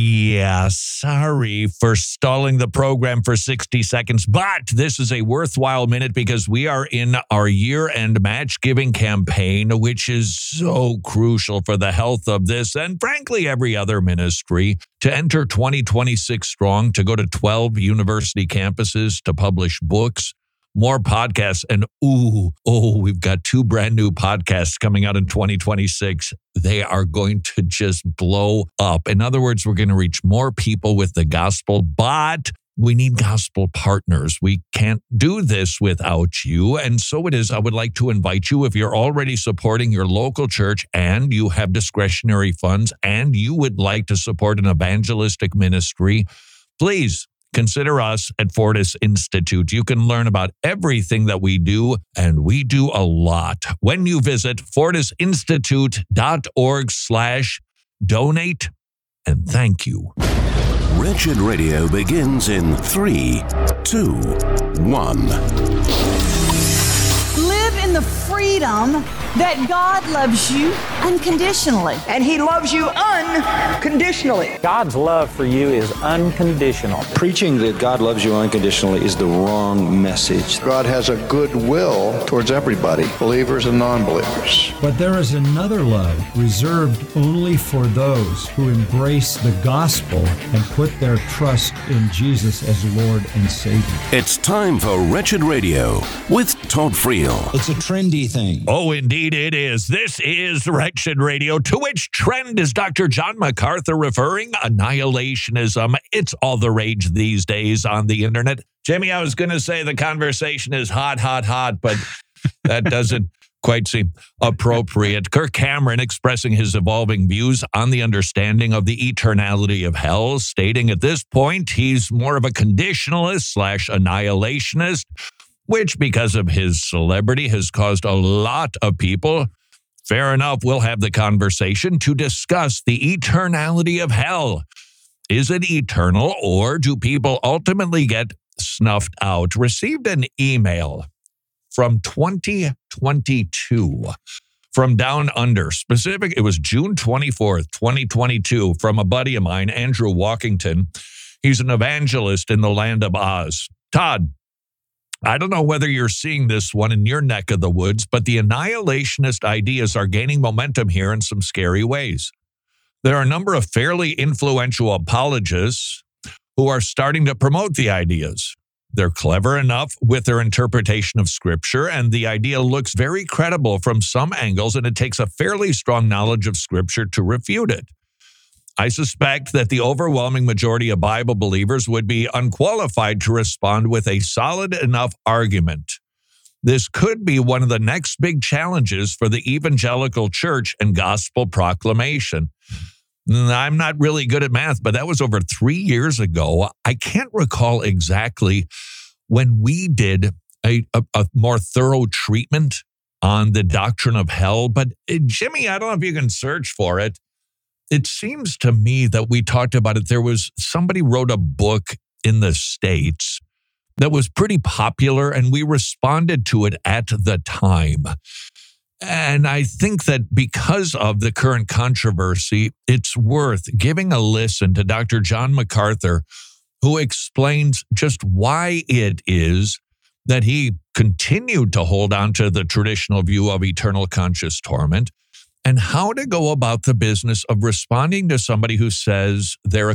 Yeah, sorry for stalling the program for 60 seconds, but this is a worthwhile minute because we are in our year-end match-giving campaign, which is so crucial for the health of this and, frankly, every other ministry. To enter 2026 strong, to go to 12 university campuses, to publish books, more podcasts, and we've got 2 brand new podcasts coming out in 2026. They are going to just blow up. In other words, we're going to reach more people with the gospel, but we need gospel partners. We can't do this without you. And so it is. I would like to invite you, if you're already supporting your local church and you have discretionary funds and you would like to support an evangelistic ministry, please consider us at Fortis Institute. You can learn about everything that we do, and we do a lot when you visit fortisinstitute.org/donate. And thank you. Wretched Radio begins in 3, 2, 1. Live in the freedom that God loves you unconditionally. And He loves you unconditionally. God's love for you is unconditional. Preaching that God loves you unconditionally is the wrong message. God has a good will towards everybody, believers and non-believers. But there is another love reserved only for those who embrace the gospel and put their trust in Jesus as Lord and Savior. It's time for Wretched Radio with Todd Friel. It's a trendy thing. Oh, indeed it is. This is Wretched Radio. To which trend is Dr. John MacArthur referring? Annihilationism. It's all the rage these days on the internet. Jimmy, I was going to say the conversation is hot, but that doesn't quite seem appropriate. Kirk Cameron expressing his evolving views on the understanding of the eternality of hell, stating at this point he's more of a conditionalist/annihilationist, which, because of his celebrity, has caused a lot of people, fair enough, we'll have the conversation to discuss the eternality of hell. Is it eternal, or do people ultimately get snuffed out? Received an email from 2022 from Down Under. It was June 24th, 2022, from a buddy of mine, Andrew Walkington. He's an evangelist in the land of Oz. Todd, I don't know whether you're seeing this one in your neck of the woods, but the annihilationist ideas are gaining momentum here in some scary ways. There are a number of fairly influential apologists who are starting to promote the ideas. They're clever enough with their interpretation of Scripture, and the idea looks very credible from some angles, and it takes a fairly strong knowledge of Scripture to refute it. I suspect that the overwhelming majority of Bible believers would be unqualified to respond with a solid enough argument. This could be one of the next big challenges for the evangelical church and gospel proclamation. I'm not really good at math, but that was over 3 years ago. I can't recall exactly when we did a more thorough treatment on the doctrine of hell, but Jimmy, I don't know if you can search for it. It seems to me that we talked about it. Somebody wrote a book in the States that was pretty popular, and we responded to it at the time. And I think that because of the current controversy, it's worth giving a listen to Dr. John MacArthur, who explains just why it is that he continued to hold on to the traditional view of eternal conscious torment, and how to go about the business of responding to somebody who says they're a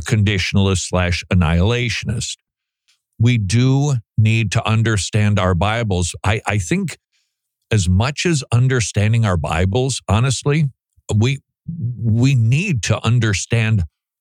conditionalist/annihilationist. We do need to understand our Bibles. I think as much as understanding our Bibles, honestly, we need to understand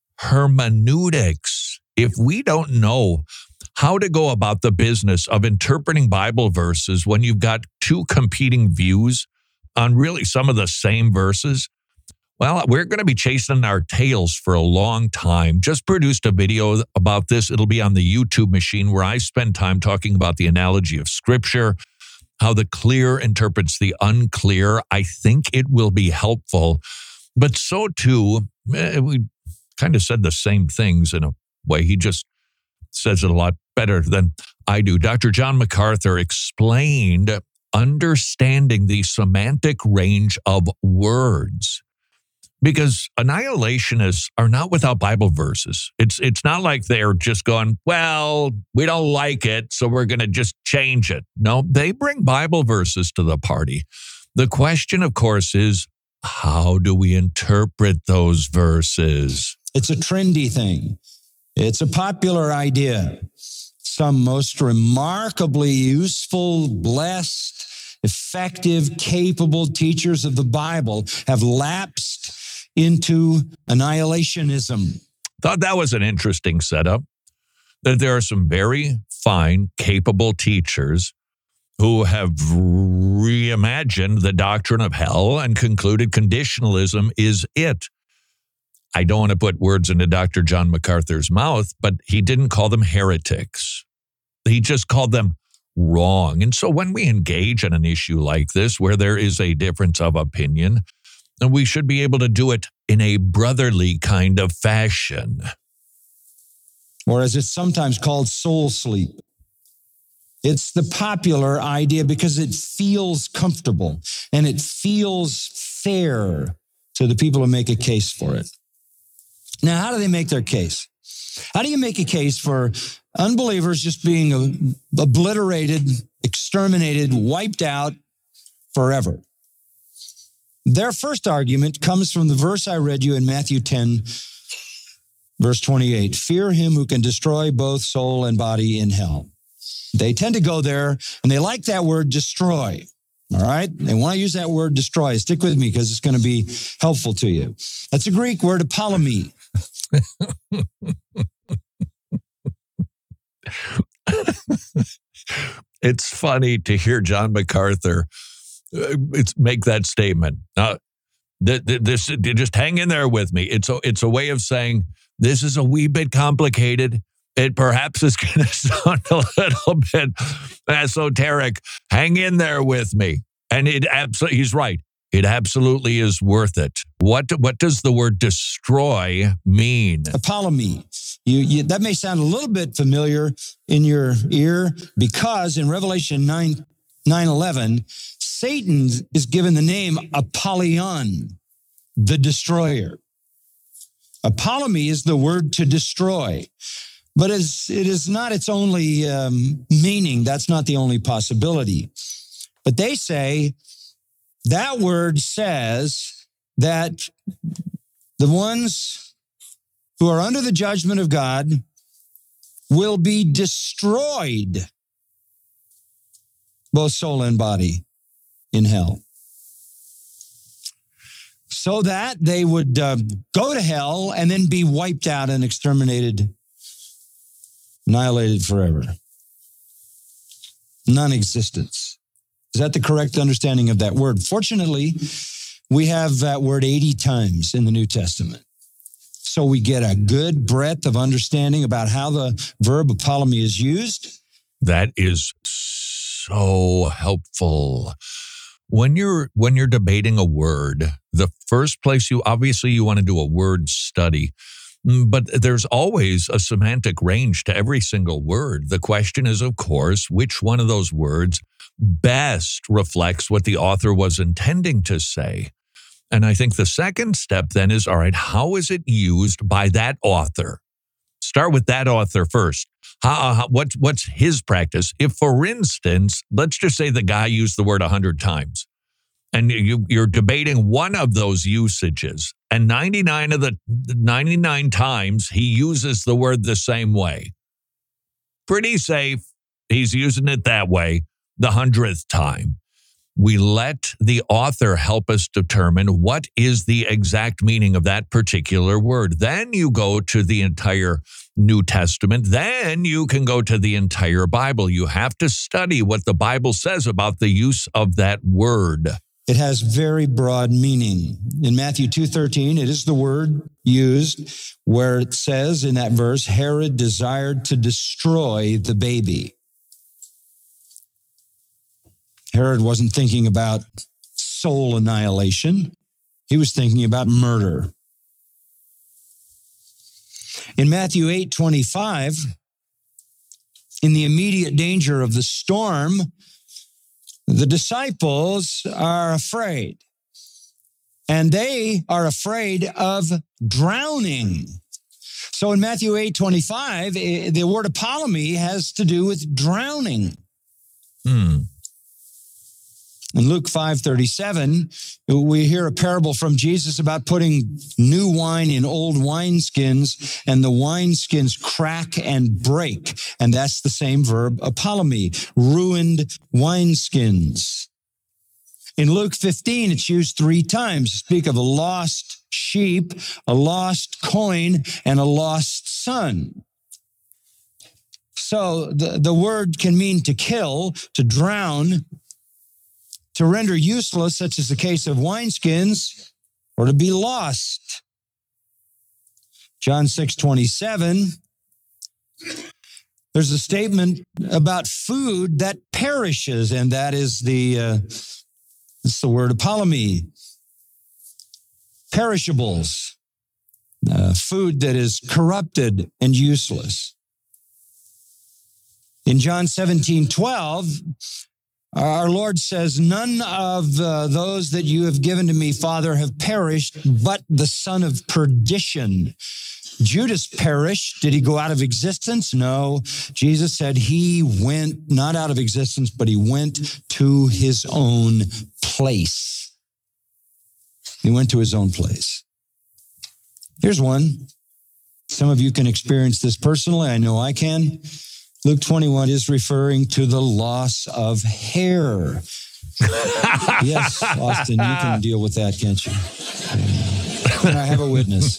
hermeneutics. If we don't know how to go about the business of interpreting Bible verses when you've got 2 competing views on really some of the same verses, well, we're going to be chasing our tails for a long time. Just produced a video about this. It'll be on the YouTube machine, where I spend time talking about the analogy of Scripture, how the clear interprets the unclear. I think it will be helpful. But so too, we kind of said the same things in a way. He just says it a lot better than I do. Dr. John MacArthur explained understanding the semantic range of words, Because annihilationists are not without Bible verses. It's not like they're just going, well, we don't like it, so we're going to just change it. No, they bring Bible verses to the party. The question, of course, is how do we interpret those verses? It's a trendy thing. It's a popular idea. Some most remarkably useful, blessed, effective, capable teachers of the Bible have lapsed into annihilationism. Thought that was an interesting setup, that there are some very fine, capable teachers who have reimagined the doctrine of hell and concluded conditionalism is it. I don't want to put words into Dr. John MacArthur's mouth, but he didn't call them heretics. He just called them wrong. And so when we engage in an issue like this, where there is a difference of opinion, we should be able to do it in a brotherly kind of fashion. Or as it's sometimes called, soul sleep. It's the popular idea because it feels comfortable and it feels fair to the people who make a case for it. Now, how do they make their case? How do you make a case for unbelievers just being obliterated, exterminated, wiped out forever? Their first argument comes from the verse I read you in Matthew 10, verse 28. Fear him who can destroy both soul and body in hell. They tend to go there, and they like that word destroy. All right? They want to use that word destroy. Stick with me because it's going to be helpful to you. That's a Greek word, apolumi. It's funny to hear John MacArthur make that statement. Just hang in there with me. It's a way of saying this is a wee bit complicated. It perhaps is going to sound a little bit esoteric. Hang in there with me. And he's right. It absolutely is worth it. What does the word destroy mean? Apolumi. That may sound a little bit familiar in your ear because in Revelation 9:11, Satan is given the name Apollyon, the destroyer. Apolumi is the word to destroy. But it is not its only meaning. That's not the only possibility. But they say that word says that the ones who are under the judgment of God will be destroyed, both soul and body, in hell. So that they would go to hell and then be wiped out and exterminated, annihilated forever. Non-existence. Is that the correct understanding of that word? Fortunately, we have that word 80 times in the New Testament. So we get a good breadth of understanding about how the verb apolumi is used. That is so helpful. When you're debating a word, the first place you want to do a word study. But there's always a semantic range to every single word. The question is, of course, which one of those words best reflects what the author was intending to say. And I think the second step then is, all right, how is it used by that author? Start with that author first. What's his practice? If, for instance, let's just say the guy used the word 100 times, and you're debating one of those usages, and 99 times he uses the word the same way. Pretty safe, he's using it that way the 100th time. We let the author help us determine what is the exact meaning of that particular word. Then you go to the entire New Testament. Then you can go to the entire Bible. You have to study what the Bible says about the use of that word. It has very broad meaning. In Matthew 2:13, it is the word used where it says in that verse, Herod desired to destroy the baby. Herod wasn't thinking about soul annihilation. He was thinking about murder. In Matthew 8:25, in the immediate danger of the storm, the disciples are afraid. and they are afraid of drowning. So in Matthew 8:25, the word apollumi has to do with drowning. In Luke 5:37, we hear a parable from Jesus about putting new wine in old wineskins, and the wineskins crack and break. And that's the same verb, apollumi, ruined wineskins. In Luke 15, it's used 3 times to speak of a lost sheep, a lost coin, and a lost son. So the word can mean to kill, to drown, to render useless, such as the case of wineskins, or to be lost. John 6:27, there's a statement about food that perishes, and that is it's the word apollumi. Perishables, food that is corrupted and useless. In John 17:12, our Lord says, none of those that you have given to me, Father, have perished, but the son of perdition. Judas perished. Did he go out of existence? No. Jesus said he went not out of existence, but he went to his own place. He went to his own place. Here's one. Some of you can experience this personally. I know I can. Luke 21 is referring to the loss of hair. Yes, Austin, you can deal with that, can't you? I have a witness.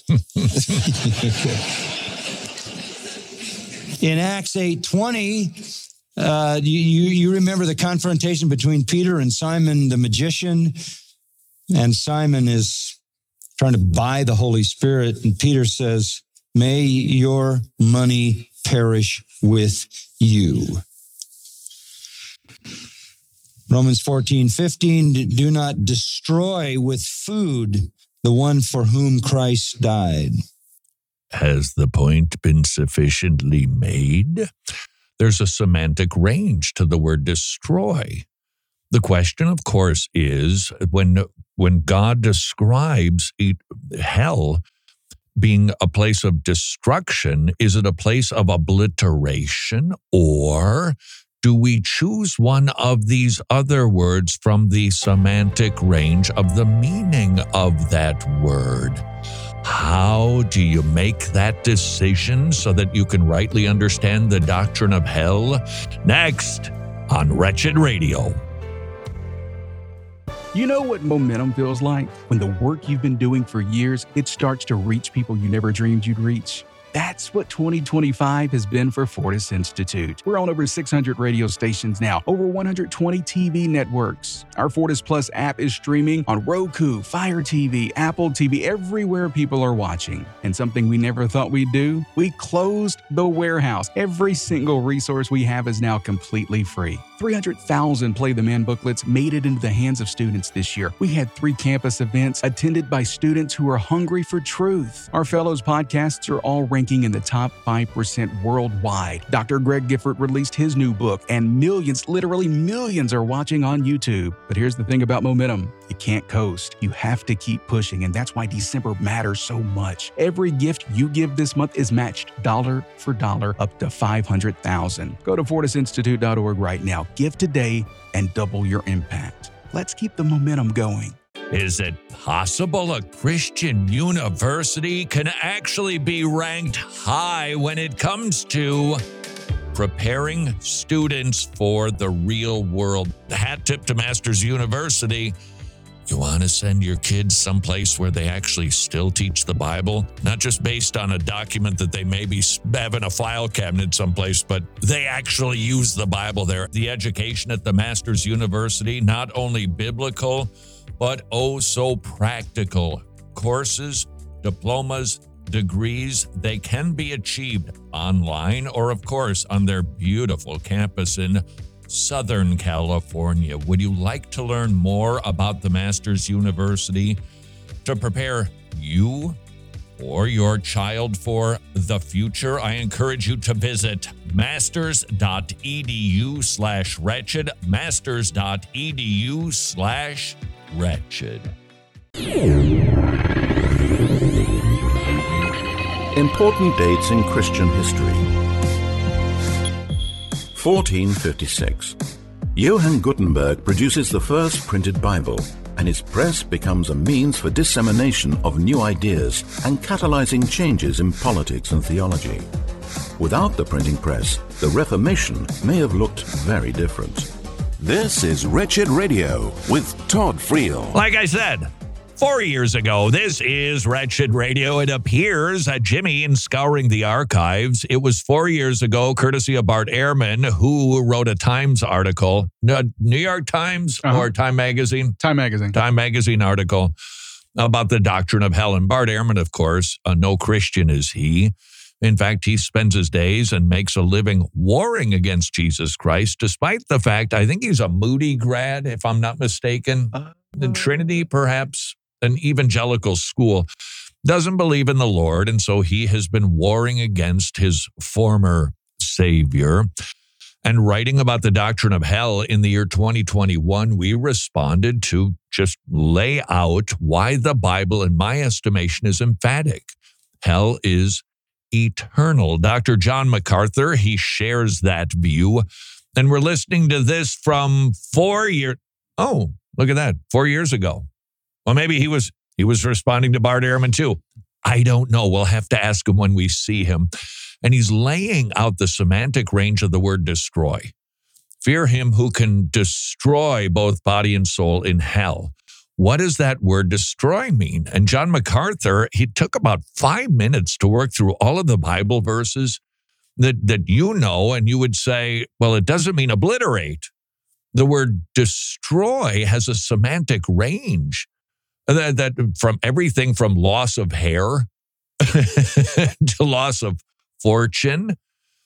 In Acts 8:20, you remember the confrontation between Peter and Simon the magician, and Simon is trying to buy the Holy Spirit, and Peter says, may your money perish with you. Romans 14:15, do not destroy with food the one for whom Christ died. Has the point been sufficiently made? There's a semantic range to the word destroy. The question, of course, is when God describes hell being a place of destruction, is it a place of obliteration, or do we choose one of these other words from the semantic range of the meaning of that word? How do you make that decision so that you can rightly understand the doctrine of hell? Next on Wretched Radio. You know what momentum feels like? When the work you've been doing for years, it starts to reach people you never dreamed you'd reach. That's what 2025 has been for Fortis Institute. We're on over 600 radio stations now, over 120 TV networks. Our Fortis Plus app is streaming on Roku, Fire TV, Apple TV, everywhere people are watching. And something we never thought we'd do? We closed the warehouse. Every single resource we have is now completely free. 300,000 Play the Man booklets made it into the hands of students this year. We had 3 campus events attended by students who are hungry for truth. Our Fellows podcasts are all ranking in the top 5% worldwide. Dr. Greg Gifford released his new book, and millions, literally millions, are watching on YouTube. But here's the thing about momentum. You can't coast. You have to keep pushing, and that's why December matters so much. Every gift you give this month is matched dollar for dollar up to $500,000. Go to FortisInstitute.org right now. Give today and double your impact. Let's keep the momentum going. Is it possible a Christian university can actually be ranked high when it comes to preparing students for the real world? Hat tip to Masters University. You want to send your kids someplace where they actually still teach the Bible? Not just based on a document that they maybe have in a file cabinet someplace, but they actually use the Bible there. The education at the Masters University, not only biblical, but oh so practical. Courses, diplomas, degrees, they can be achieved online or, of course, on their beautiful campus in Southern California. Would you like to learn more about the Masters University to prepare you or your child for the future? I encourage you to visit masters.edu/wretched, masters.edu/wretched. Important dates in Christian history. 1456. Johann Gutenberg produces the first printed Bible, and his press becomes a means for dissemination of new ideas and catalyzing changes in politics and theology. Without the printing press, the Reformation may have looked very different. This is Wretched Radio with Todd Friel. Like I said, 4 years ago, this is Wretched Radio. It appears that Jimmy, in scouring the archives, it was 4 years ago, courtesy of Bart Ehrman, who wrote a Times article, New York Times or Time Magazine? Time Magazine. Time Magazine article about the doctrine of hell. And Bart Ehrman, of course, no Christian is he. In fact, he spends his days and makes a living warring against Jesus Christ, despite the fact, I think he's a Moody grad, if I'm not mistaken. The Trinity, perhaps, an evangelical school, doesn't believe in the Lord, and so he has been warring against his former Savior. And writing about the doctrine of hell in the year 2021, we responded to just lay out why the Bible, in my estimation, is emphatic. Hell is eternal. Dr. John MacArthur, he shares that view. And we're listening to this from 4 years. Oh, look at that. 4 years ago. Well, maybe he was responding to Bart Ehrman too. I don't know. We'll have to ask him when we see him. And he's laying out the semantic range of the word destroy. Fear him who can destroy both body and soul in hell. What does that word destroy mean? And John MacArthur, he took about 5 minutes to work through all of the Bible verses that you know, and you would say, well, it doesn't mean obliterate. The word destroy has a semantic range that from everything from loss of hair to loss of fortune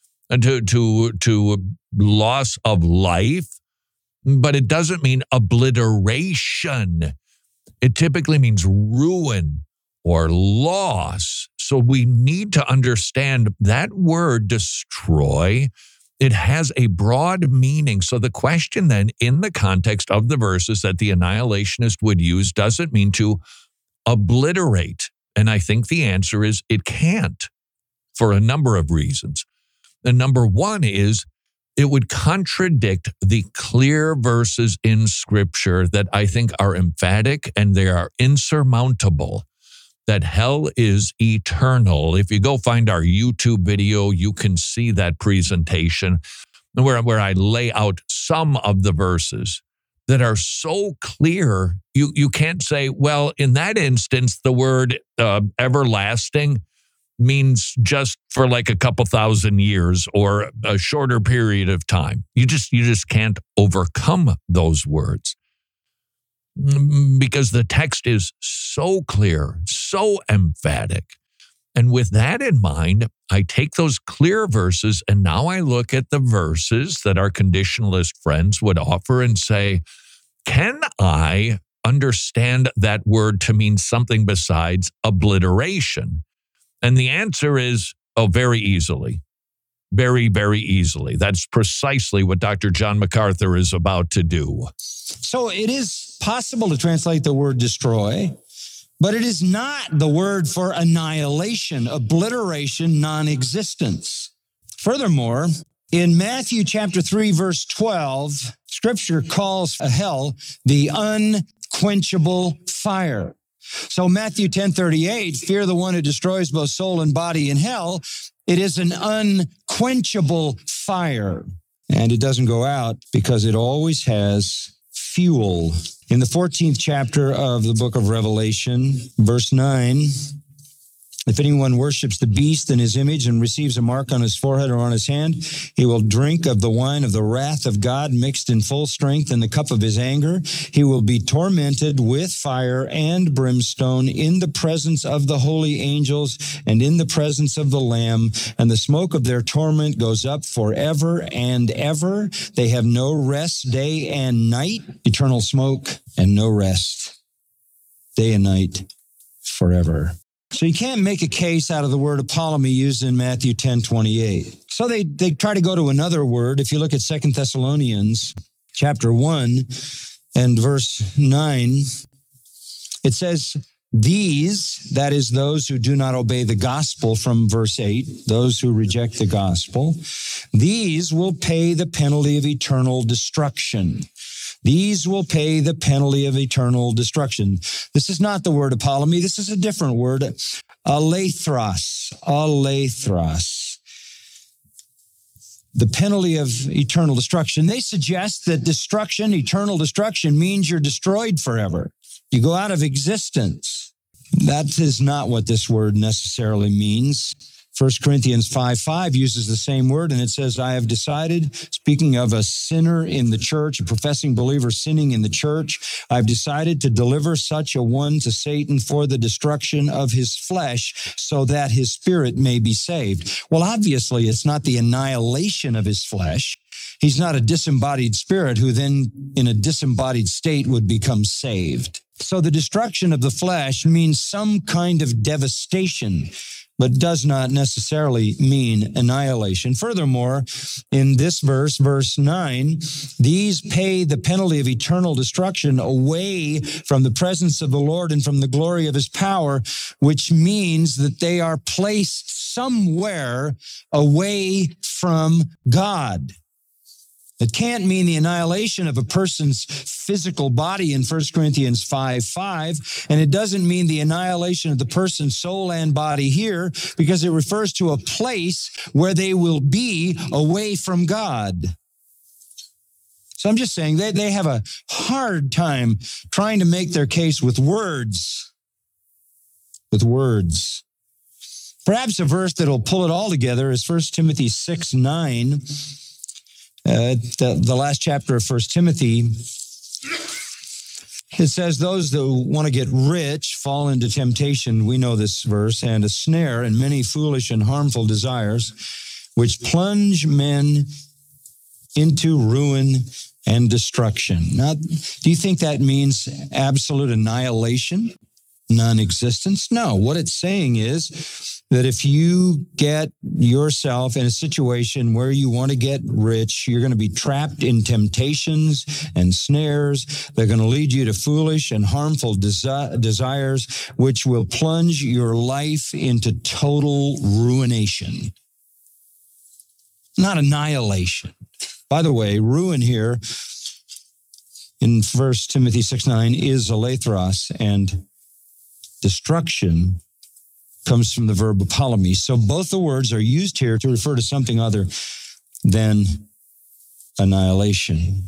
to loss of life, but it doesn't mean obliteration. It typically means ruin or loss. So we need to understand that word destroy. It has a broad meaning. So the question then, in the context of the verses that the annihilationist would use, does it mean to obliterate? And I think the answer is it can't, for a number of reasons. And number one is it would contradict the clear verses in Scripture that I think are emphatic and they are insurmountable, that hell is eternal. If you go find our YouTube video, you can see that presentation where I lay out some of the verses that are so clear, you can't say, well, in that instance, the word everlasting means just for like a couple thousand years or a shorter period of time. You just can't overcome those words because the text is so clear, so emphatic. And with that in mind, I take those clear verses and now I look at the verses that our conditionalist friends would offer and say, can I understand that word to mean something besides obliteration? And the answer is, very easily. Very, very easily. That's precisely what Dr. John MacArthur is about to do. So it is possible to translate the word destroy, but it is not the word for annihilation, obliteration, non-existence. Furthermore, in Matthew chapter 3, verse 12, Scripture calls hell the unquenchable fire. So Matthew 10:38, fear the one who destroys both soul and body in hell. It is an unquenchable fire. And it doesn't go out because it always has fuel. In the 14th chapter of the book of Revelation, verse 9, if anyone worships the beast in his image and receives a mark on his forehead or on his hand, he will drink of the wine of the wrath of God mixed in full strength in the cup of his anger. He will be tormented with fire and brimstone in the presence of the holy angels and in the presence of the Lamb. And the smoke of their torment goes up forever and ever. They have no rest day and night, eternal smoke and no rest day and night forever. So you can't make a case out of the word apollumi used in Matthew 10:28. So they try to go to another word. If you look at 2 Thessalonians chapter 1 and verse 9, It says, these, that is those who do not obey the gospel from verse 8, those who reject the gospel, these will pay the penalty of eternal destruction. These will pay the penalty of eternal destruction. This is not the word apollumi. This is a different word, aleithros, aleithros. The penalty of eternal destruction. They suggest that destruction, eternal destruction, means you're destroyed forever. You go out of existence. That is not what this word necessarily means. 1 Corinthians 5:5 uses the same word, and it says, I have decided, speaking of a sinner in the church, a professing believer sinning in the church, I've decided to deliver such a one to Satan for the destruction of his flesh, so that his spirit may be saved. Well, obviously, it's not the annihilation of his flesh. He's not a disembodied spirit who then, in a disembodied state, would become saved. So the destruction of the flesh means some kind of devastation, but does not necessarily mean annihilation. Furthermore, in this verse, verse 9, these pay the penalty of eternal destruction away from the presence of the Lord and from the glory of his power, which means that they are placed somewhere away from God. It can't mean the annihilation of a person's physical body in 1 Corinthians 5:5, and it doesn't mean the annihilation of the person's soul and body here, because it refers to a place where they will be away from God. So I'm just saying they have a hard time trying to make their case with words. With words. Perhaps a verse that'll pull it all together is 1 Timothy 6:9. The last chapter of 1 Timothy, it says, those that want to get rich fall into temptation, we know this verse, and a snare and many foolish and harmful desires, which plunge men into ruin and destruction. Now, do you think that means absolute annihilation, non-existence? No, what it's saying is that if you get yourself in a situation where you want to get rich, you're going to be trapped in temptations and snares. They're going to lead you to foolish and harmful desires, which will plunge your life into total ruination. Not annihilation. By the way, ruin here in 1 Timothy 6:9 is aleithros, and destruction comes from the verb apollumi. So both the words are used here to refer to something other than annihilation.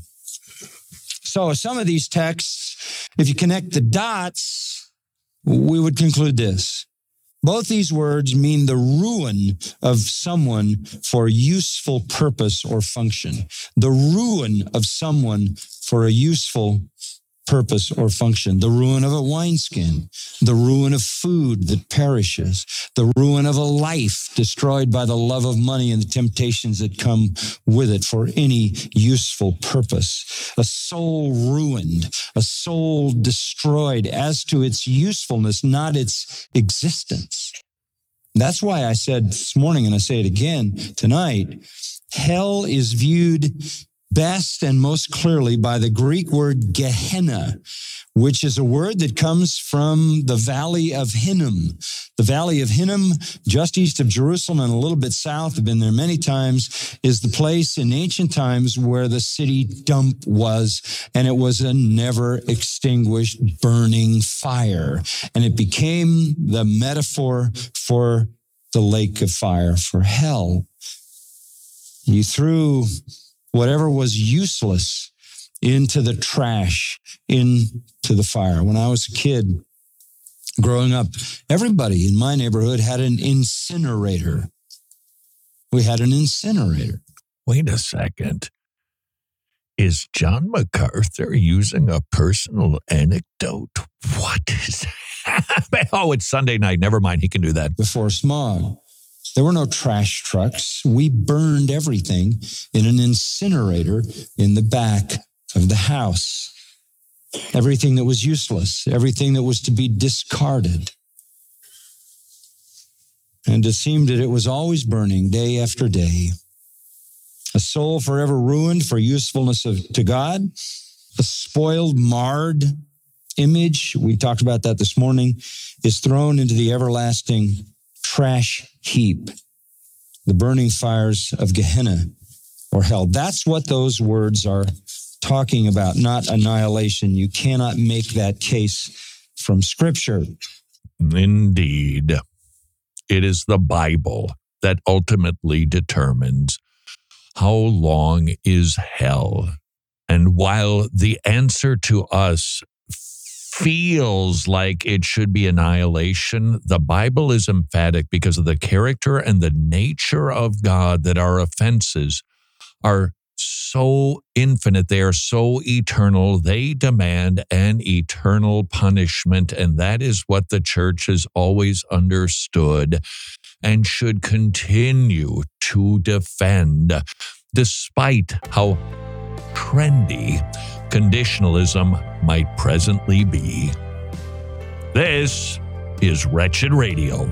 So some of these texts, if you connect the dots, we would conclude this. Both these words mean the ruin of someone for useful purpose or function. The ruin of someone for a useful purpose or function. The ruin of a wineskin, the ruin of food that perishes, the ruin of a life destroyed by the love of money and the temptations that come with it for any useful purpose. A soul ruined, a soul destroyed as to its usefulness, not its existence. That's why I said this morning, and I say it again tonight, hell is viewed best and most clearly by the Greek word Gehenna, which is a word that comes from the Valley of Hinnom. The Valley of Hinnom, just east of Jerusalem and a little bit south, I've been there many times, is the place in ancient times where the city dump was, and it was a never extinguished burning fire. And it became the metaphor for the lake of fire, for hell. You threw whatever was useless into the trash, into the fire. When I was a kid growing up, everybody in my neighborhood had an incinerator. We had an incinerator. Wait a second. Is John MacArthur using a personal anecdote? What is that? Oh, it's Sunday night. Never mind. He can do that. Before smog. There were no trash trucks. We burned everything in an incinerator in the back of the house. Everything that was useless, everything that was to be discarded. And it seemed that it was always burning day after day. A soul forever ruined for usefulness to God, a spoiled, marred image, we talked about that this morning, is thrown into the everlasting trash heap, the burning fires of Gehenna or hell. That's what those words are talking about, not annihilation. You cannot make that case from Scripture. Indeed. It is the Bible that ultimately determines how long is hell. And while the answer to us feels like it should be annihilation, the Bible is emphatic because of the character and the nature of God that our offenses are so infinite. They are so eternal. They demand an eternal punishment. And that is what the church has always understood and should continue to defend, despite how trendy conditionalism might presently be. This is Wretched Radio.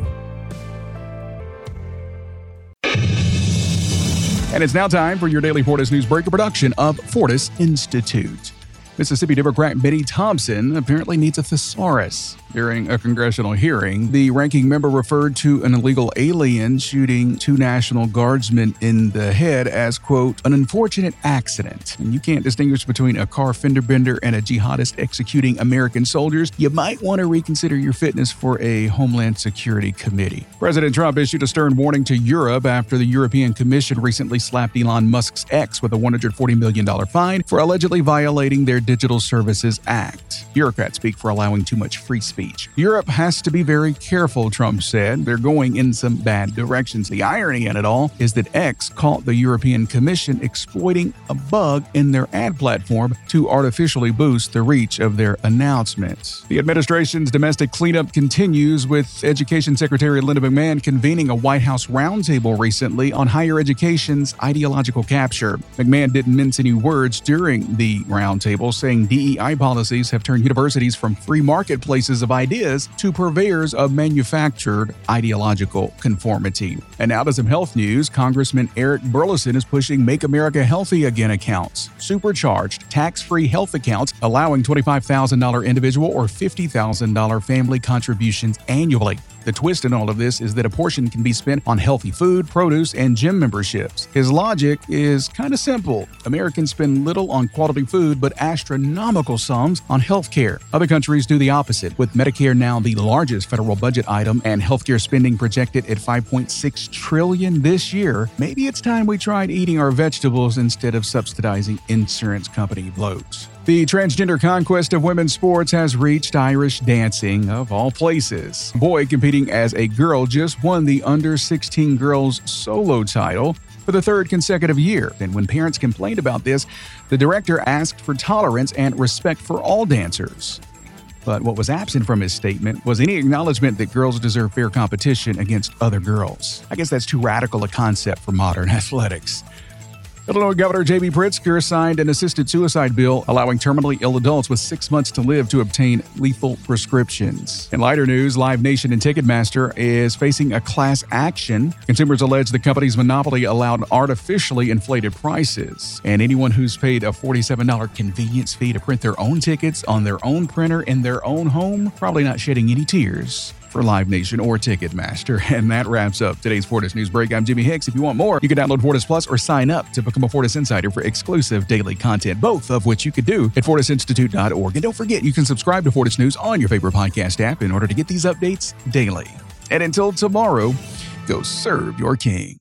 And it's now time for your daily Fortis News Break, a production of Fortis Institute. Mississippi Democrat Benny Thompson apparently needs a thesaurus. During a congressional hearing, the ranking member referred to an illegal alien shooting 2 National Guardsmen in the head as, quote, an unfortunate accident. And you can't distinguish between a car fender bender and a jihadist executing American soldiers. You might want to reconsider your fitness for a Homeland Security Committee. President Trump issued a stern warning to Europe after the European Commission recently slapped Elon Musk's X with a $140 million fine for allegedly violating their Digital Services Act. Bureaucrats speak for allowing too much free speech. Europe has to be very careful, Trump said. They're going in some bad directions. The irony in it all is that X caught the European Commission exploiting a bug in their ad platform to artificially boost the reach of their announcements. The administration's domestic cleanup continues, with Education Secretary Linda McMahon convening a White House roundtable recently on higher education's ideological capture. McMahon didn't mince any words during the roundtable, saying DEI policies have turned universities from free marketplaces of ideas to purveyors of manufactured ideological conformity. And now to some health news. Congressman Eric Burleson is pushing Make America Healthy Again accounts, supercharged tax-free health accounts allowing $25,000 individual or $50,000 family contributions annually. The twist in all of this is that a portion can be spent on healthy food, produce, and gym memberships. His logic is kind of simple. Americans spend little on quality food, but astronomical sums on healthcare. Other countries do the opposite, with Medicare now the largest federal budget item and healthcare spending projected at $5.6 trillion this year. Maybe it's time we tried eating our vegetables instead of subsidizing insurance company bloats. The transgender conquest of women's sports has reached Irish dancing, of all places. A boy competing as a girl just won the Under-16 girls solo title for the 3rd consecutive year. And when parents complained about this, the director asked for tolerance and respect for all dancers. But what was absent from his statement was any acknowledgement that girls deserve fair competition against other girls. I guess that's too radical a concept for modern athletics. Illinois Governor J.B. Pritzker signed an assisted suicide bill allowing terminally ill adults with 6 months to live to obtain lethal prescriptions. In lighter news, Live Nation and Ticketmaster is facing a class action. Consumers allege the company's monopoly allowed artificially inflated prices, and anyone who's paid a $47 convenience fee to print their own tickets on their own printer in their own home, probably not shedding any tears for Live Nation or Ticketmaster. And that wraps up today's Fortis News Break. I'm Jimmy Hicks. If you want more, you can download Fortis Plus or sign up to become a Fortis Insider for exclusive daily content, both of which you could do at fortisinstitute.org. And don't forget, you can subscribe to Fortis News on your favorite podcast app in order to get these updates daily. And until tomorrow, go serve your king.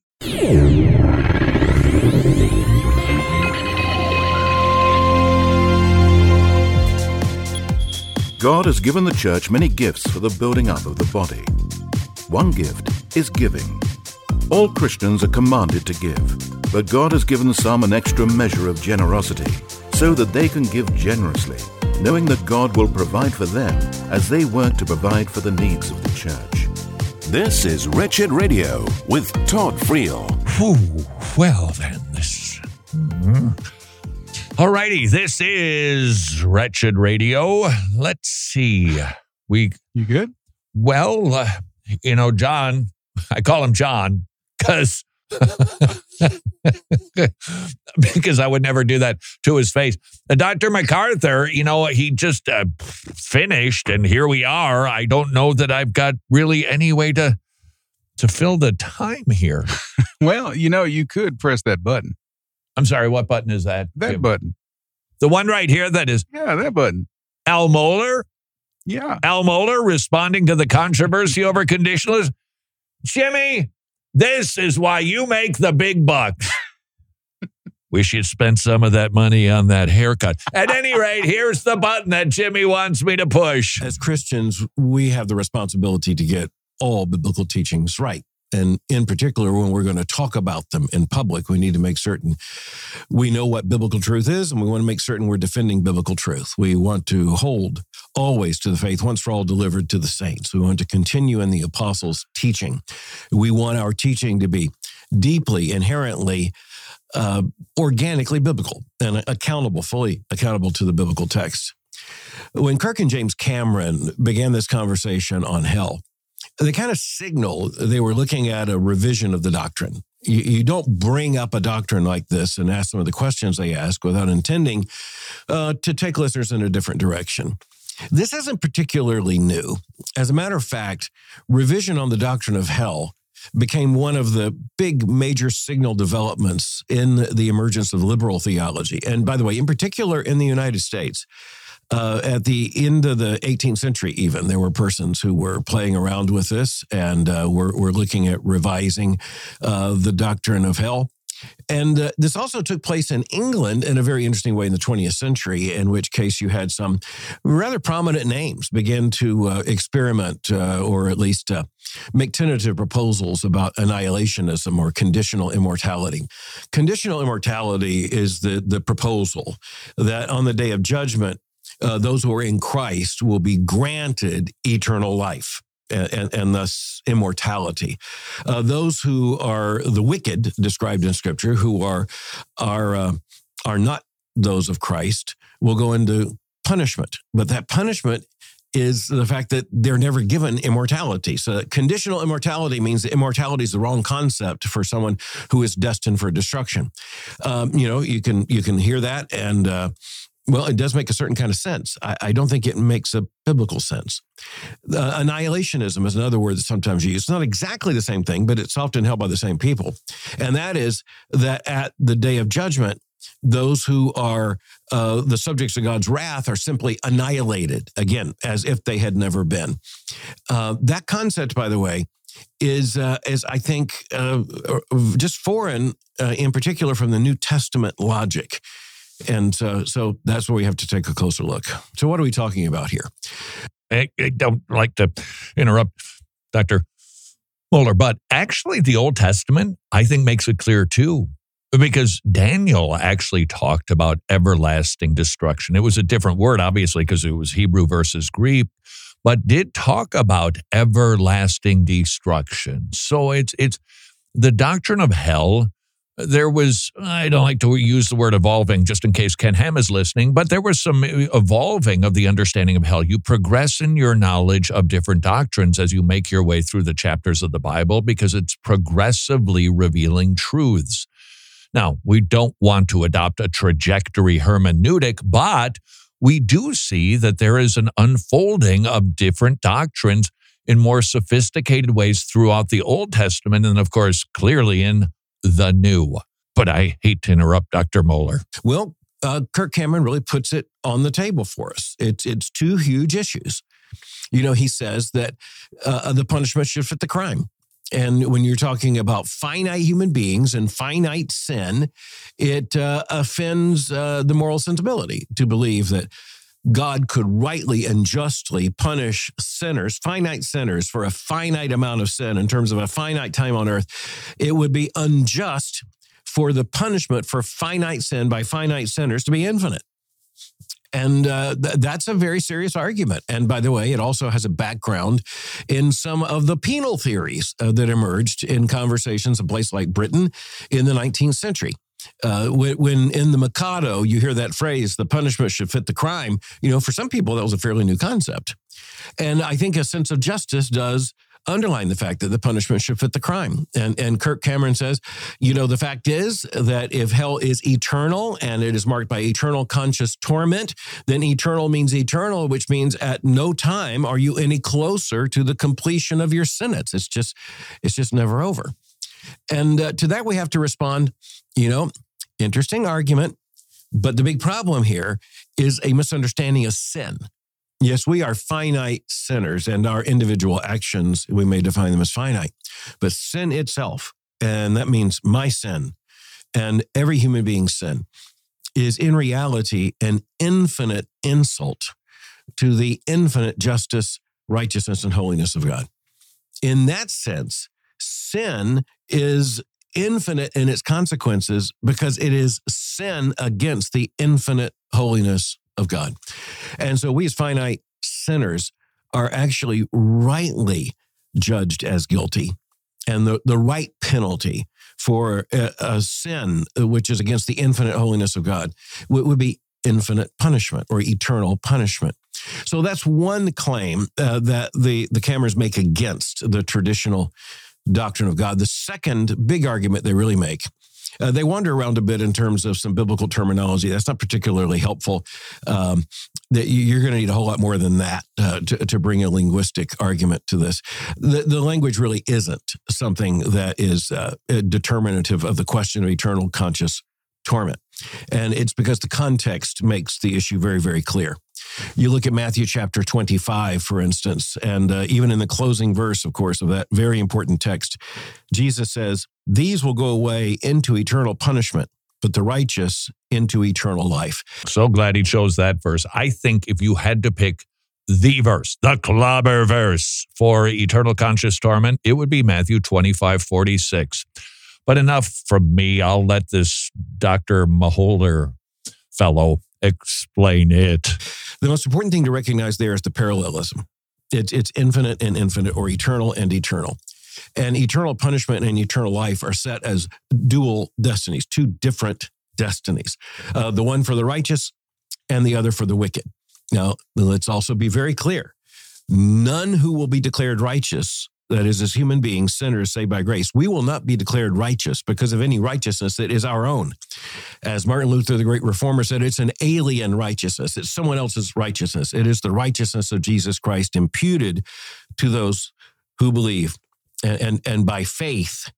God has given the church many gifts for the building up of the body. One gift is giving. All Christians are commanded to give, but God has given some an extra measure of generosity so that they can give generously, knowing that God will provide for them as they work to provide for the needs of the church. This is Wretched Radio with Todd Friel. Well then, this... Alrighty, this is Wretched Radio. Let's see. You good? Well, John, I call him John because Because I would never do that to his face. Dr. MacArthur, he just finished, and here we are. I don't know that I've got really any way to fill the time here. Well, you could press that button. I'm sorry, what button is that? That button. The one right here that is... Yeah, that button. Al Mohler? Yeah. Al Mohler responding to the controversy over conditionalism. Jimmy, this is why you make the big bucks. Wish you'd spent some of that money on that haircut. At any rate, here's the button that Jimmy wants me to push. As Christians, we have the responsibility to get all biblical teachings right. And in particular, when we're going to talk about them in public, we need to make certain we know what biblical truth is, and we want to make certain we're defending biblical truth. We want to hold always to the faith once for all delivered to the saints. We want to continue in the apostles' teaching. We want our teaching to be deeply, inherently, organically biblical and fully accountable to the biblical text. When Kirk and James Cameron began this conversation on hell, they kind of signaled they were looking at a revision of the doctrine. You don't bring up a doctrine like this and ask them the questions they ask without intending to take listeners in a different direction. This isn't particularly new. As a matter of fact, revision on the doctrine of hell became one of the big major signal developments in the emergence of liberal theology. And by the way, in particular in the United States, at the end of the 18th century even, there were persons who were playing around with this and were looking at revising the doctrine of hell. And this also took place in England in a very interesting way in the 20th century, in which case you had some rather prominent names begin to experiment or at least make tentative proposals about annihilationism or conditional immortality. Conditional immortality is the proposal that on the day of judgment, those who are in Christ will be granted eternal life and thus immortality. Those who are the wicked, described in Scripture, who are not those of Christ, will go into punishment. But that punishment is the fact that they're never given immortality. So conditional immortality means that immortality is the wrong concept for someone who is destined for destruction. You can hear that and. Well, it does make a certain kind of sense. I don't think it makes a biblical sense. Annihilationism is another word that's sometimes used. It's not exactly the same thing, but it's often held by the same people. And that is that at the day of judgment, those who are the subjects of God's wrath are simply annihilated, again, as if they had never been. That concept, by the way, is I think, just foreign, in particular from the New Testament logic. And so that's where we have to take a closer look. So what are we talking about here? I don't like to interrupt Dr. Mohler, but actually the Old Testament, I think, makes it clear too, because Daniel actually talked about everlasting destruction. It was a different word, obviously, because it was Hebrew versus Greek, but did talk about everlasting destruction. So it's the doctrine of hell. There was, I don't like to use the word evolving just in case Ken Ham is listening, but there was some evolving of the understanding of hell. You progress in your knowledge of different doctrines as you make your way through the chapters of the Bible because it's progressively revealing truths. Now, we don't want to adopt a trajectory hermeneutic, but we do see that there is an unfolding of different doctrines in more sophisticated ways throughout the Old Testament and, of course, clearly in the new. But I hate to interrupt Dr. Mohler. Well, Kirk Cameron really puts it on the table for us. It's two huge issues. He says that the punishment should fit the crime. And when you're talking about finite human beings and finite sin, it offends the moral sensibility to believe that God could rightly and justly punish sinners, finite sinners, for a finite amount of sin in terms of a finite time on earth. It would be unjust for the punishment for finite sin by finite sinners to be infinite. And that's a very serious argument. And by the way, it also has a background in some of the penal theories that emerged in conversations in places like Britain in the 19th century. When in the Mikado, you hear that phrase, the punishment should fit the crime, for some people, that was a fairly new concept. And I think a sense of justice does underline the fact that the punishment should fit the crime. And Kirk Cameron says, the fact is that if hell is eternal and it is marked by eternal conscious torment, then eternal means eternal, which means at no time are you any closer to the completion of your sentence. It's just never over. And to that we have to respond, interesting argument, but the big problem here is a misunderstanding of sin. Yes, we are finite sinners, and our individual actions, we may define them as finite. But sin itself, and that means my sin, and every human being's sin, is in reality an infinite insult to the infinite justice, righteousness, and holiness of God. In that sense, sin is infinite in its consequences because it is sin against the infinite holiness of God. And so we as finite sinners are actually rightly judged as guilty. And the right penalty for a sin which is against the infinite holiness of God would be infinite punishment or eternal punishment. So that's one claim that the Camerons make against the traditional doctrine of God. The second big argument they really make, they wander around a bit in terms of some biblical terminology. That's not particularly helpful. That you're going to need a whole lot more than that to bring a linguistic argument to this. The language really isn't something that is determinative of the question of eternal conscious torment. And it's because the context makes the issue very, very clear. You look at Matthew chapter 25, for instance, and even in the closing verse, of course, of that very important text, Jesus says, "These will go away into eternal punishment, but the righteous into eternal life." So glad he chose that verse. I think if you had to pick the verse, the clobber verse for eternal conscious torment, it would be Matthew 25:46. But enough from me. I'll let this Dr. Maholder fellow explain it. The most important thing to recognize there is the parallelism. It's infinite and infinite, or eternal and eternal. And eternal punishment and eternal life are set as dual destinies, two different destinies. The one for the righteous and the other for the wicked. Now, let's also be very clear. None who will be declared righteous, that is, as human beings, sinners saved by grace, we will not be declared righteous because of any righteousness that is our own. As Martin Luther, the great reformer, said, it's an alien righteousness. It's someone else's righteousness. It is the righteousness of Jesus Christ imputed to those who believe. And by faith,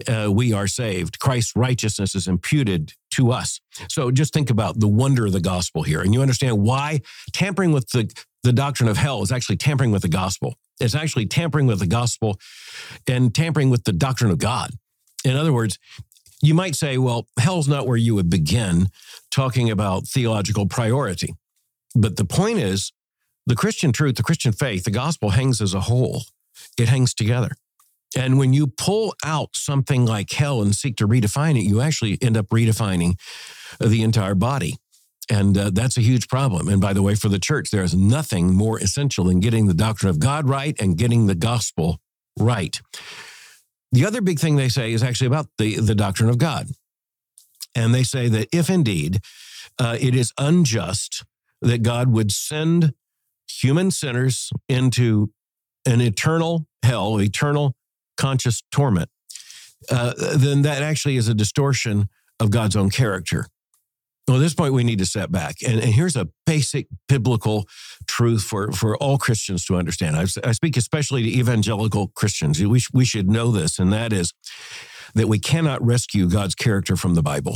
we are saved. Christ's righteousness is imputed to us. So just think about the wonder of the gospel here. And you understand why tampering with the doctrine of hell is actually tampering with the gospel. It's actually tampering with the gospel and tampering with the doctrine of God. In other words, you might say, well, hell's not where you would begin talking about theological priority. But the point is, the Christian truth, the Christian faith, the gospel hangs as a whole. It hangs together. And when you pull out something like hell and seek to redefine it, you actually end up redefining the entire body. And that's a huge problem. And by the way, for the church, there is nothing more essential than getting the doctrine of God right and getting the gospel right. The other big thing they say is actually about the doctrine of God. And they say that if indeed it is unjust that God would send human sinners into an eternal hell, eternal conscious torment, then that actually is a distortion of God's own character. Well, at this point, we need to step back. And here's a basic biblical truth for all Christians to understand. I speak especially to evangelical Christians. We should know this, and that is that we cannot rescue God's character from the Bible.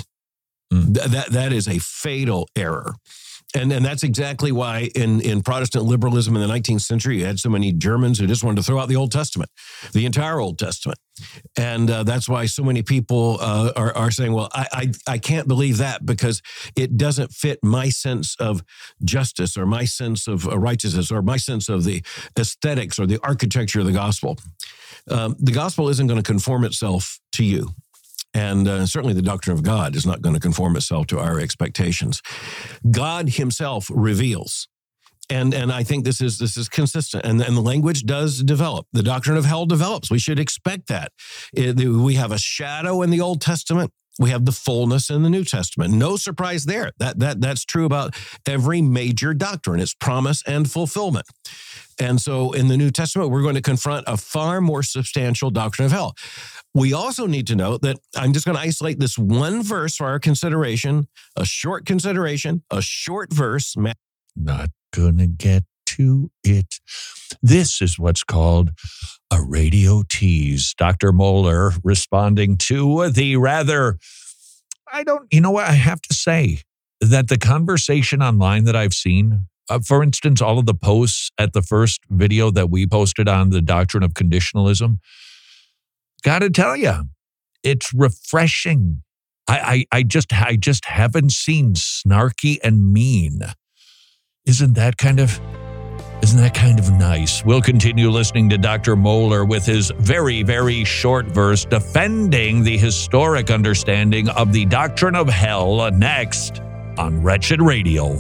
That is a fatal error. And that's exactly why in Protestant liberalism in the 19th century, you had so many Germans who just wanted to throw out the Old Testament, the entire Old Testament. And that's why so many people are saying, well, I can't believe that because it doesn't fit my sense of justice or my sense of righteousness or my sense of the aesthetics or the architecture of the gospel. The gospel isn't going to conform itself to you. And certainly the doctrine of God is not going to conform itself to our expectations. God himself reveals. And I think this is consistent. And the language does develop. The doctrine of hell develops. We should expect that. We have a shadow in the Old Testament We have the fullness in the New Testament. No surprise there. That's true about every major doctrine. It's promise and fulfillment. And so in the New Testament, we're going to confront a far more substantial doctrine of hell. We also need to note that I'm just going to isolate this one verse for our consideration, a short verse. Not going to get to it. This is what's called a radio tease. Dr. Moeller responding to the rather, you know what, I have to say that the conversation online that I've seen, for instance, all of the posts at the first video that we posted on the doctrine of conditionalism, got to tell you, it's refreshing. I just haven't seen snarky and mean. Isn't that kind of nice? We'll continue listening to Dr. Moeller with his very, very short verse defending the historic understanding of the doctrine of hell next on Wretched Radio.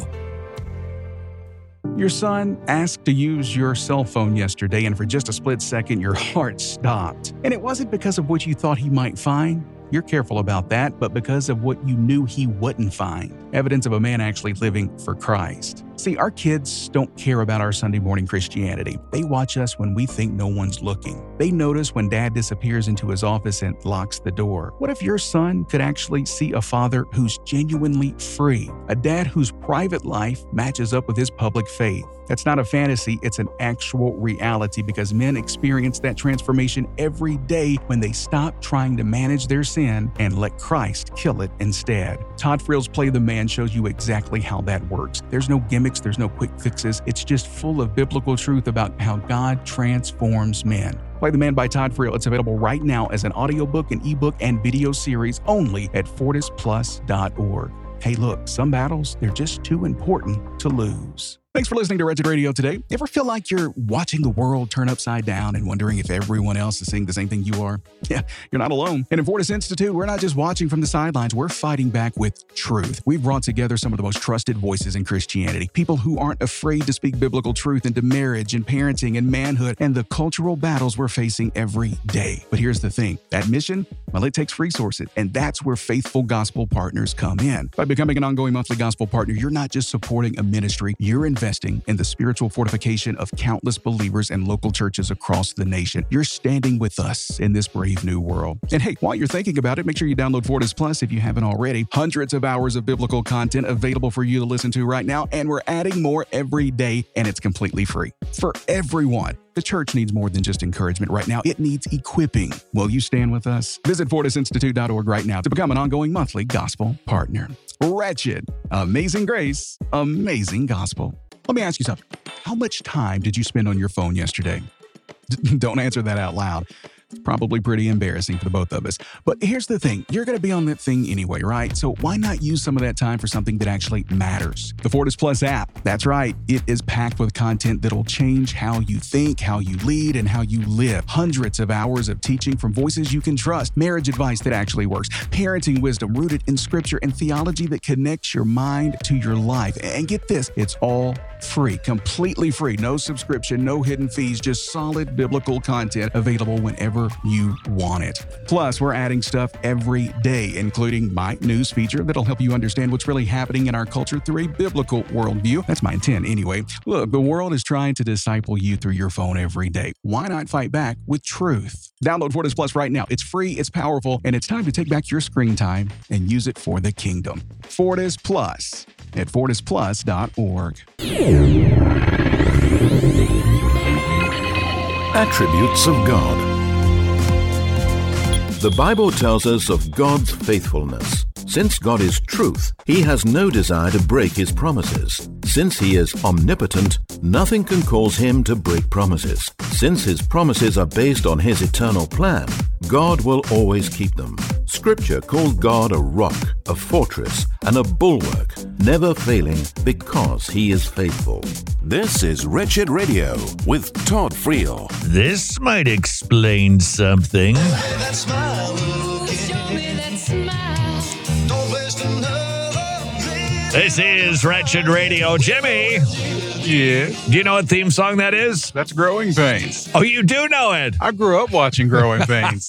Your son asked to use your cell phone yesterday, and for just a split second, your heart stopped. And it wasn't because of what you thought he might find. You're careful about that, but because of what you knew he wouldn't find. Evidence of a man actually living for Christ. See, our kids don't care about our Sunday morning Christianity. They watch us when we think no one's looking. They notice when dad disappears into his office and locks the door. What if your son could actually see a father who's genuinely free? A dad whose private life matches up with his public faith. That's not a fantasy, it's an actual reality because men experience that transformation every day when they stop trying to manage their sin and let Christ kill it instead. Todd Friel's Play the Man shows you exactly how that works. There's no gimmicks, there's no quick fixes. It's just full of biblical truth about how God transforms men. Play the Man by Todd Friel. It's available right now as an audiobook, an ebook, and video series only at FortisPlus.org. Hey, look, some battles, they're just too important to lose. Thanks for listening to Wretched Radio today. Ever feel like you're watching the world turn upside down and wondering if everyone else is seeing the same thing you are? Yeah, you're not alone. And in Fortis Institute, we're not just watching from the sidelines, we're fighting back with truth. We've brought together some of the most trusted voices in Christianity, people who aren't afraid to speak biblical truth into marriage and parenting and manhood and the cultural battles we're facing every day. But here's the thing, that mission, well, it takes resources, and that's where faithful gospel partners come in. By becoming an ongoing monthly gospel partner, you're not just supporting a ministry, you're investing in the spiritual fortification of countless believers and local churches across the nation. You're standing with us in this brave new world. And hey, while you're thinking about it, make sure you download Fortis Plus if you haven't already. Hundreds of hours of biblical content available for you to listen to right now, and we're adding more every day, and it's completely free for everyone. The church needs more than just encouragement right now. It needs equipping. Will you stand with us? Visit FortisInstitute.org right now to become an ongoing monthly gospel partner. Wretched, amazing grace, amazing gospel. Let me ask you something. How much time did you spend on your phone yesterday? Don't answer that out loud. It's probably pretty embarrassing for the both of us. But here's the thing. You're going to be on that thing anyway, right? So why not use some of that time for something that actually matters? The Fortis Plus app. That's right. It is packed with content that'll change how you think, how you lead, and how you live. Hundreds of hours of teaching from voices you can trust, marriage advice that actually works, parenting wisdom rooted in scripture, and theology that connects your mind to your life. And get this, it's all free, completely free. No subscription, no hidden fees, just solid biblical content available whenever you want it. Plus, we're adding stuff every day, including my news feature that'll help you understand what's really happening in our culture through a biblical worldview. That's my intent anyway. Look, the world is trying to disciple you through your phone every day. Why not fight back with truth? Download Fortis Plus right now. It's free, it's powerful, and it's time to take back your screen time and use it for the kingdom. Fortis Plus at FortisPlus.org. Attributes of God. The Bible tells us of God's faithfulness. Since God is truth, He has no desire to break His promises. Since He is omnipotent, nothing can cause Him to break promises. Since His promises are based on His eternal plan, God will always keep them. Scripture calls God a rock, a fortress, and a bulwark, never failing because He is faithful. This is Wretched Radio with Todd Friel. This might explain something. That smile again. Show me that smile. Don't waste another minute. This is Wretched Radio. Jimmy. Yeah. Do you know what theme song that is? That's Growing Pains. Oh, you do know it. I grew up watching Growing Pains.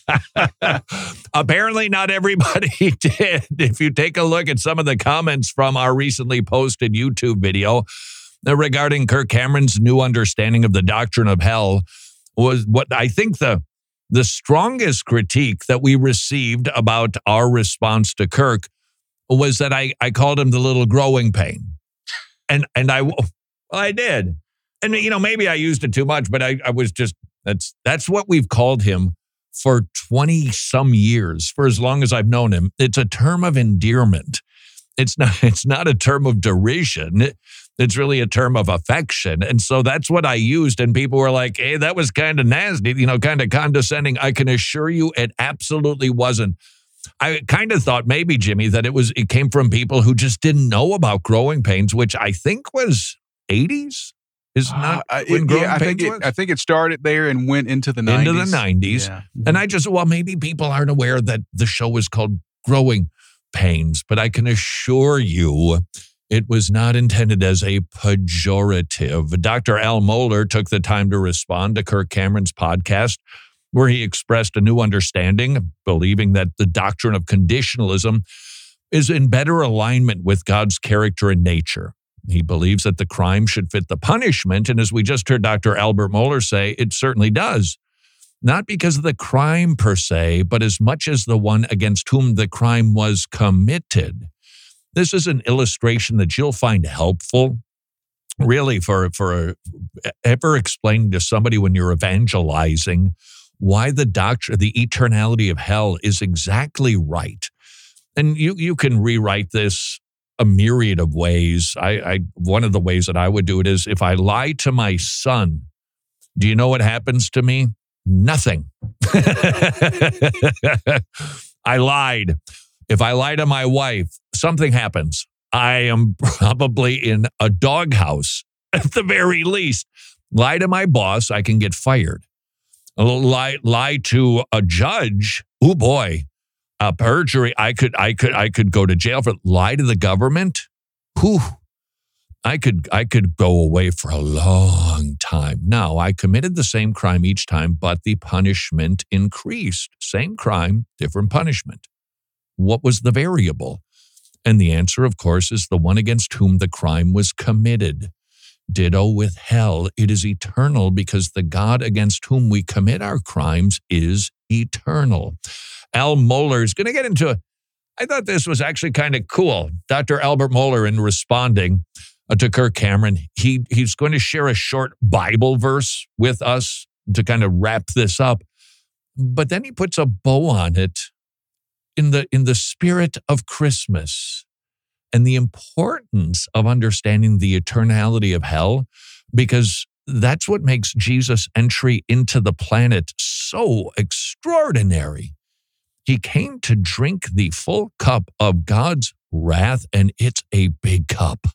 Apparently not everybody did. If you take a look at some of the comments from our recently posted YouTube video regarding Kirk Cameron's new understanding of the doctrine of hell, was what I think the strongest critique that we received about our response to Kirk was that I called him the little growing pain. And I did. And, maybe I used it too much, but I was just, that's what we've called him for 20 some years, for as long as I've known him. It's a term of endearment. It's not a term of derision. It's really a term of affection. And so that's what I used. And people were like, hey, that was kind of nasty, kind of condescending. I can assure you it absolutely wasn't. I kind of thought maybe, Jimmy, that it came from people who just didn't know about growing pains, which I think was 80s. Is not when growing pains was? I think it started there and went into the 90s. Into the 90s. Yeah. And I just, maybe people aren't aware that the show is called Growing Pains, but I can assure you it was not intended as a pejorative. Dr. Al Mohler took the time to respond to Kirk Cameron's podcast, where he expressed a new understanding, believing that the doctrine of conditionalism is in better alignment with God's character and nature. He believes that the crime should fit the punishment, and as we just heard Dr. Albert Mohler say, it certainly does. Not because of the crime per se, but as much as the one against whom the crime was committed. This is an illustration that you'll find helpful, really, for ever explaining to somebody when you're evangelizing why the doctrine, the eternality of hell is exactly right. And you can rewrite this a myriad of ways. One of the ways that I would do it is if I lie to my son, do you know what happens to me? Nothing. I lied. If I lie to my wife, something happens. I am probably in a doghouse at the very least. Lie to my boss, I can get fired. Lie to a judge. Oh boy, perjury. I could go to jail for. Lie to the government. Whew. I could go away for a long time. Now, I committed the same crime each time, but the punishment increased. Same crime, different punishment. What was the variable? And the answer, of course, is the one against whom the crime was committed. Ditto with hell. It is eternal because the God against whom we commit our crimes is eternal. Al Mohler is going to get into it. I thought this was actually kind of cool. Dr. Albert Mohler, in responding to Kirk Cameron, he's going to share a short Bible verse with us to kind of wrap this up. But then he puts a bow on it in the spirit of Christmas and the importance of understanding the eternality of hell, because that's what makes Jesus' entry into the planet so extraordinary. He came to drink the full cup of God's wrath, and it's a big cup.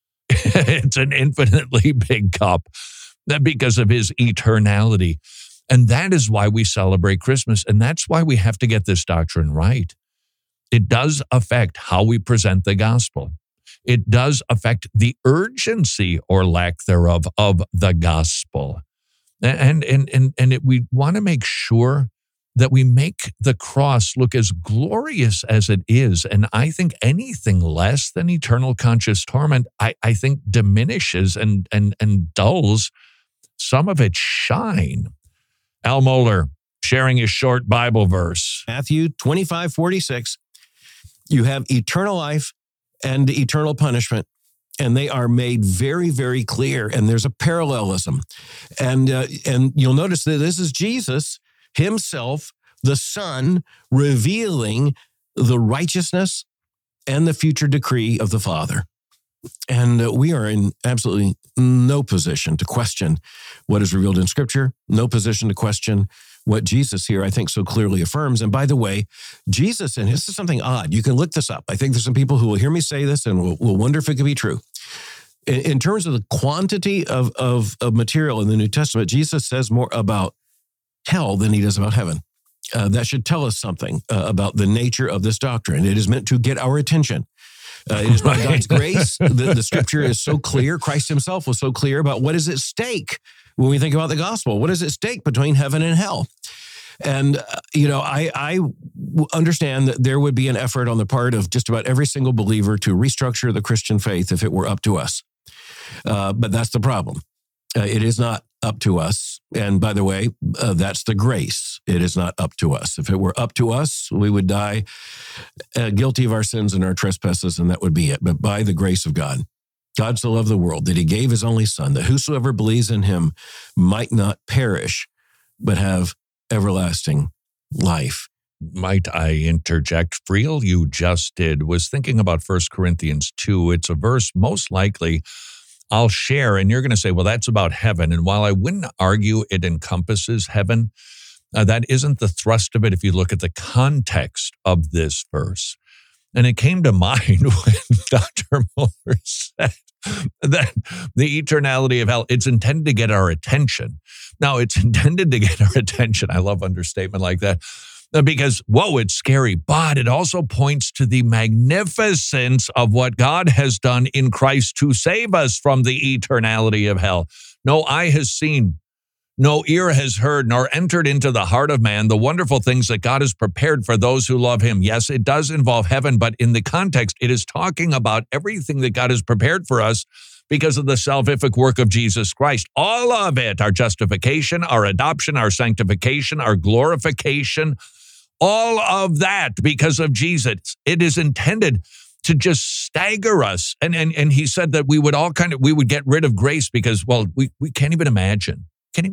It's an infinitely big cup because of his eternality. And that is why we celebrate Christmas. And that's why we have to get this doctrine right. It does affect how we present the gospel. It does affect the urgency or lack thereof of the gospel. And we want to make sure that we make the cross look as glorious as it is. And I think anything less than eternal conscious torment, I think diminishes and dulls some of its shine. Al Mohler sharing his short Bible verse. Matthew 25:46. You have eternal life and eternal punishment, and they are made very, very clear. And there's a parallelism. And you'll notice that this is Jesus himself, the Son, revealing the righteousness and the future decree of the Father. And we are in absolutely no position to question what is revealed in Scripture, no position to question what Jesus here, I think, so clearly affirms. And by the way, Jesus, and this is something odd, you can look this up. I think there's some people who will hear me say this and will wonder if it could be true. In terms of the quantity of material in the New Testament, Jesus says more about hell than he does about heaven. That should tell us something about the nature of this doctrine. It is meant to get our attention. It is by God's grace. The scripture is so clear. Christ himself was so clear about what is at stake when we think about the gospel. What is at stake between heaven and hell? And, I understand that there would be an effort on the part of just about every single believer to restructure the Christian faith if it were up to us. But that's the problem. It is not up to us. And by the way, that's the grace. It is not up to us. If it were up to us, we would die guilty of our sins and our trespasses, and that would be it. But by the grace of God, God so loved the world that he gave his only son, that whosoever believes in him might not perish, but have everlasting life. Might I interject? Friel, you just did, was thinking about 1 Corinthians 2. It's a verse most likely I'll share, and you're going to say, well, that's about heaven. And while I wouldn't argue it encompasses heaven, that isn't the thrust of it if you look at the context of this verse. And it came to mind when Dr. Mohler said that the eternality of hell, it's intended to get our attention. Now, it's intended to get our attention. I love understatement like that. Because, whoa, it's scary, but it also points to the magnificence of what God has done in Christ to save us from the eternality of hell. No eye has seen, no ear has heard, nor entered into the heart of man the wonderful things that God has prepared for those who love him. Yes, it does involve heaven, but in the context, it is talking about everything that God has prepared for us because of the salvific work of Jesus Christ. All of it, our justification, our adoption, our sanctification, our glorification, all of that because of Jesus. It is intended to just stagger us. And he said that we would get rid of grace because, well, we can't even imagine.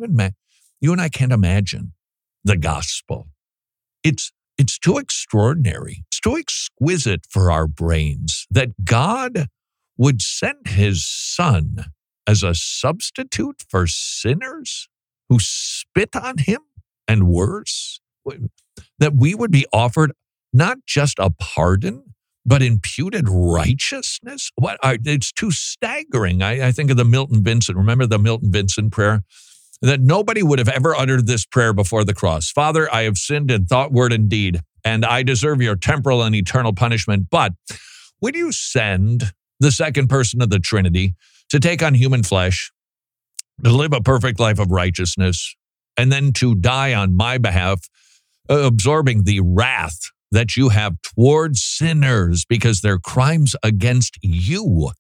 You and I can't imagine the gospel. It's too extraordinary. It's too exquisite for our brains that God would send his son as a substitute for sinners who spit on him and worse. That we would be offered not just a pardon, but imputed righteousness. It's too staggering. I think of the Milton Vincent. Remember the Milton Vincent prayer? That nobody would have ever uttered this prayer before the cross. Father, I have sinned in thought, word, and deed, and I deserve your temporal and eternal punishment. But would you send the second person of the Trinity to take on human flesh, to live a perfect life of righteousness, and then to die on my behalf, absorbing the wrath that you have towards sinners because their crimes against you.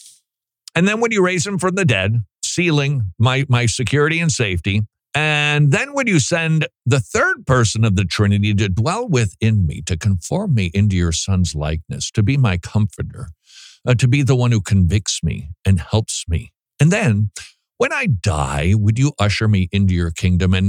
And then when you raise him from the dead, sealing my security and safety, and then when you send the third person of the Trinity to dwell within me, to conform me into your son's likeness, to be my comforter, to be the one who convicts me and helps me. And then when I die, would you usher me into your kingdom? And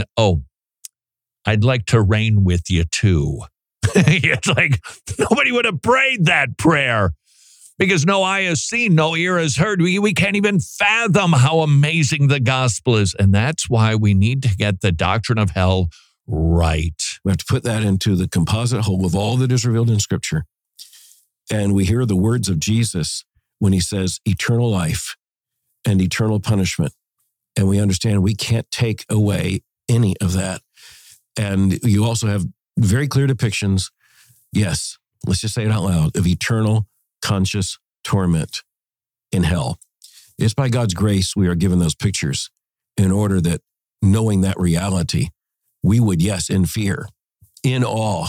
I'd like to reign with you too. It's like nobody would have prayed that prayer because no eye has seen, no ear has heard. We can't even fathom how amazing the gospel is. And that's why we need to get the doctrine of hell right. We have to put that into the composite whole of all that is revealed in Scripture. And we hear the words of Jesus when he says eternal life and eternal punishment. And we understand we can't take away any of that. And you also have very clear depictions, yes, let's just say it out loud, of eternal conscious torment in hell. It's by God's grace we are given those pictures in order that, knowing that reality, we would, yes, in fear, in awe,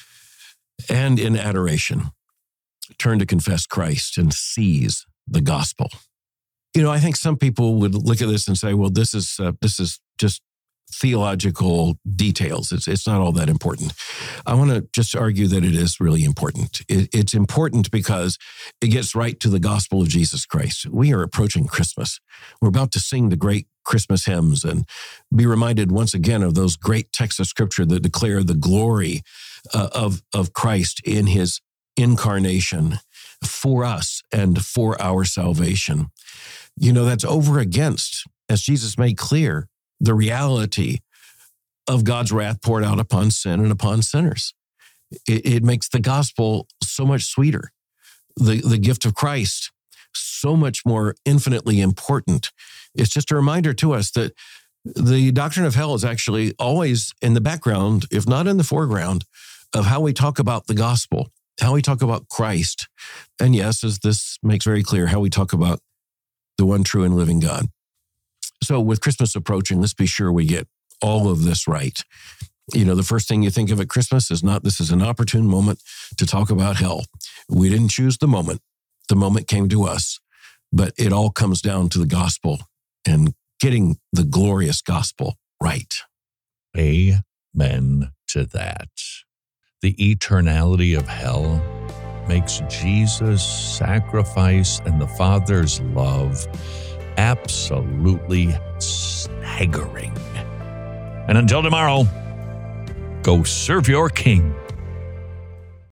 and in adoration, turn to confess Christ and seize the gospel. I think some people would look at this and say, well, this is just theological details. It's not all that important. I want to just argue that it is really important. It's important because it gets right to the gospel of Jesus Christ. We are approaching Christmas. We're about to sing the great Christmas hymns and be reminded once again of those great texts of Scripture that declare the glory of Christ in his incarnation for us and for our salvation. That's over against, as Jesus made clear, the reality of God's wrath poured out upon sin and upon sinners. It makes the gospel so much sweeter. The gift of Christ so much more infinitely important. It's just a reminder to us that the doctrine of hell is actually always in the background, if not in the foreground, of how we talk about the gospel how we talk about Christ, and yes, as this makes very clear, how we talk about the one true and living God. So with Christmas approaching, let's be sure we get all of this right. You know, the first thing you think of at Christmas is not, this is an opportune moment to talk about hell. We didn't choose the moment. The moment came to us, but it all comes down to the gospel and getting the glorious gospel right. Amen to that. The eternality of hell makes Jesus' sacrifice and the Father's love absolutely staggering. And until tomorrow, go serve your King.